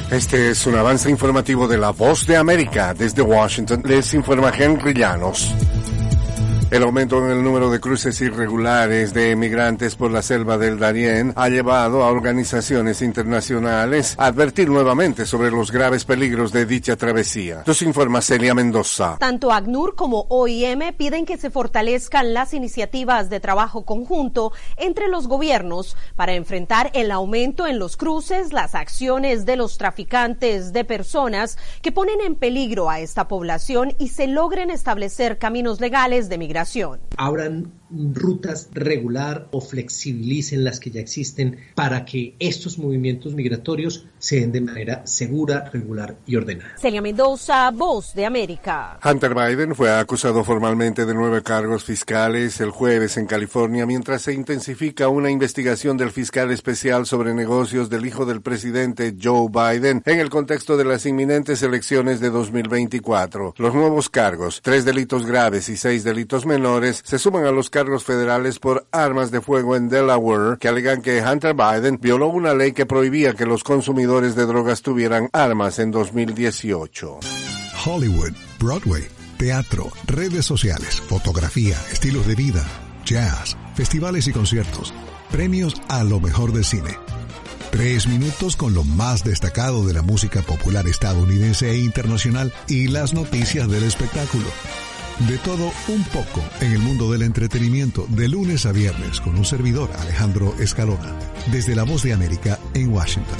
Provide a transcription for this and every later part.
Este es un avance informativo de La Voz de América. Desde Washington les informa Henry Llanos. El aumento en el número de cruces irregulares de migrantes por la selva del Darién ha llevado a organizaciones internacionales a advertir nuevamente sobre los graves peligros de dicha travesía. Nos informa Celia Mendoza. Tanto ACNUR como OIM piden que se fortalezcan las iniciativas de trabajo conjunto entre los gobiernos para enfrentar el aumento en los cruces, las acciones de los traficantes de personas que ponen en peligro a esta población y se logren establecer caminos legales de migración. Abran rutas regular o flexibilicen las que ya existen para que estos movimientos migratorios se den de manera segura, regular y ordenada. Celia Mendoza, Voz de América. Hunter Biden fue acusado formalmente de 9 cargos fiscales el jueves en California, mientras se intensifica una investigación del fiscal especial sobre negocios del hijo del presidente Joe Biden en el contexto de las inminentes elecciones de 2024. Los nuevos cargos, 3 delitos graves y 6 delitos menores, se suman a los cargos federales por armas de fuego en Delaware, que alegan que Hunter Biden violó una ley que prohibía que los consumidores de drogas tuvieran armas en 2018. Hollywood, Broadway, teatro, redes sociales, fotografía, estilos de vida, jazz, festivales y conciertos, premios a lo mejor del cine. 3 minutos con lo más destacado de la música popular estadounidense e internacional y las noticias del espectáculo. De todo un poco en el mundo del entretenimiento, de lunes a viernes, con un servidor, Alejandro Escalona, desde La Voz de América en Washington.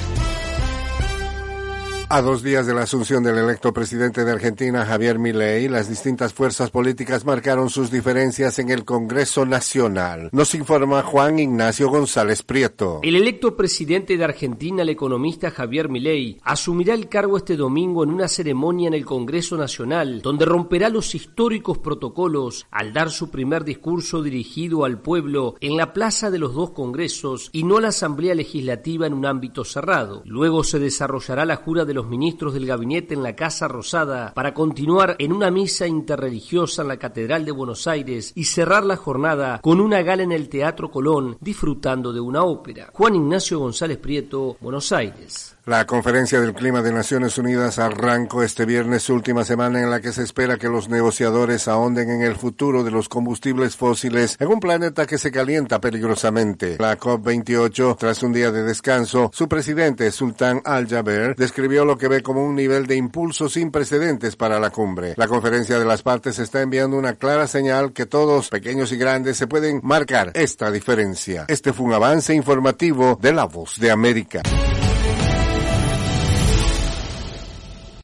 A 2 días de la asunción del electo presidente de Argentina, Javier Milei, las distintas fuerzas políticas marcaron sus diferencias en el Congreso Nacional. Nos informa Juan Ignacio González Prieto. El electo presidente de Argentina, el economista Javier Milei, asumirá el cargo este domingo en una ceremonia en el Congreso Nacional, donde romperá los históricos protocolos al dar su primer discurso dirigido al pueblo en la Plaza de los 2 Congresos y no a la Asamblea Legislativa en un ámbito cerrado. Luego se desarrollará la jura de los ministros del gabinete en la Casa Rosada para continuar en una misa interreligiosa en la Catedral de Buenos Aires y cerrar la jornada con una gala en el Teatro Colón disfrutando de una ópera. Juan Ignacio González Prieto, Buenos Aires. La Conferencia del Clima de Naciones Unidas arrancó este viernes su última semana en la que se espera que los negociadores ahonden en el futuro de los combustibles fósiles en un planeta que se calienta peligrosamente. La COP28, tras un día de descanso, su presidente, Sultan Al-Jaber, describió lo que ve como un nivel de impulso sin precedentes para la cumbre. La conferencia de las partes está enviando una clara señal que todos, pequeños y grandes, se pueden marcar esta diferencia. Este fue un avance informativo de La Voz de América.